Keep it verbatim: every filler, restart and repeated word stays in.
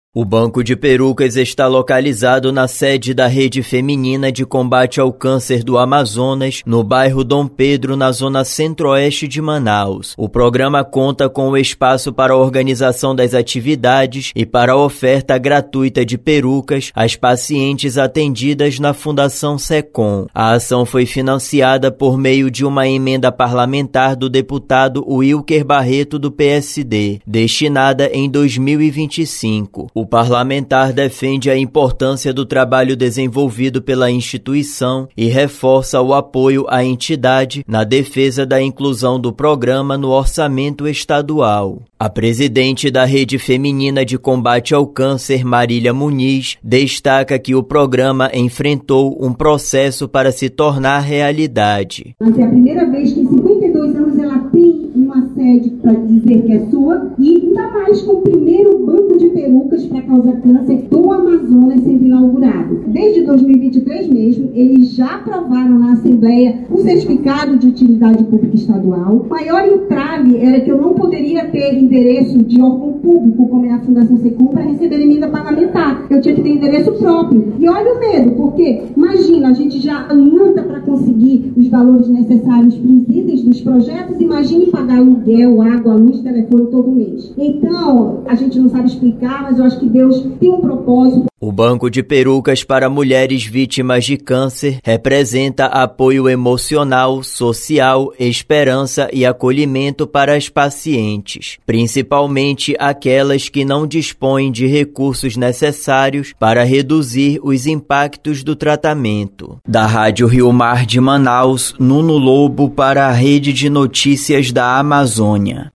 O Banco de Perucas está localizado na sede da Rede Feminina de Combate ao Câncer do Amazonas, no bairro Dom Pedro, na zona centro-oeste de Manaus. O programa conta com o espaço para a organização das atividades e para a oferta gratuita de perucas às pacientes atendidas na Fundação SECOM. A ação foi financiada por meio de uma emenda parlamentar do deputado Wilker Barreto, do P S D, destinada em dois mil e vinte e cinco. O parlamentar defende a importância do trabalho desenvolvido pela instituição e reforça o apoio à entidade na defesa da inclusão do programa no orçamento estadual. A presidente da Rede Feminina de Combate ao Câncer, Marília Muniz, destaca que o programa enfrentou um processo para se tornar realidade. Mas é a primeira vez que em cinquenta e dois anos ela tem uma sede para dizer que é sua e ainda mais com o primeiro banco de perucas para causar câncer do Amazonas sendo inaugurado. Desde dois mil e vinte e três mesmo, eles já aprovaram na Assembleia o certificado de utilidade pública estadual. O maior entrave era que eu não poderia ter endereço de órgão público, como é a Fundação SECOM, para receber emenda parlamentar. Eu tinha que ter endereço próprio. E olha o medo, porque imagina, a gente já luta para conseguir os valores necessários para os itens dos projetos, imagine pagar aluguel, água, luz, telefone todo mês. Então, a gente não sabe explicar, mas eu acho que Deus tem um propósito. O Banco de Perucas para Mulheres Vítimas de Câncer representa apoio emocional, social, esperança e acolhimento para as pacientes, principalmente aquelas que não dispõem de recursos necessários para reduzir os impactos do tratamento. Da Rádio Rio Mar de Manaus, Nuno Lobo para a Rede de Notícias da Amazônia.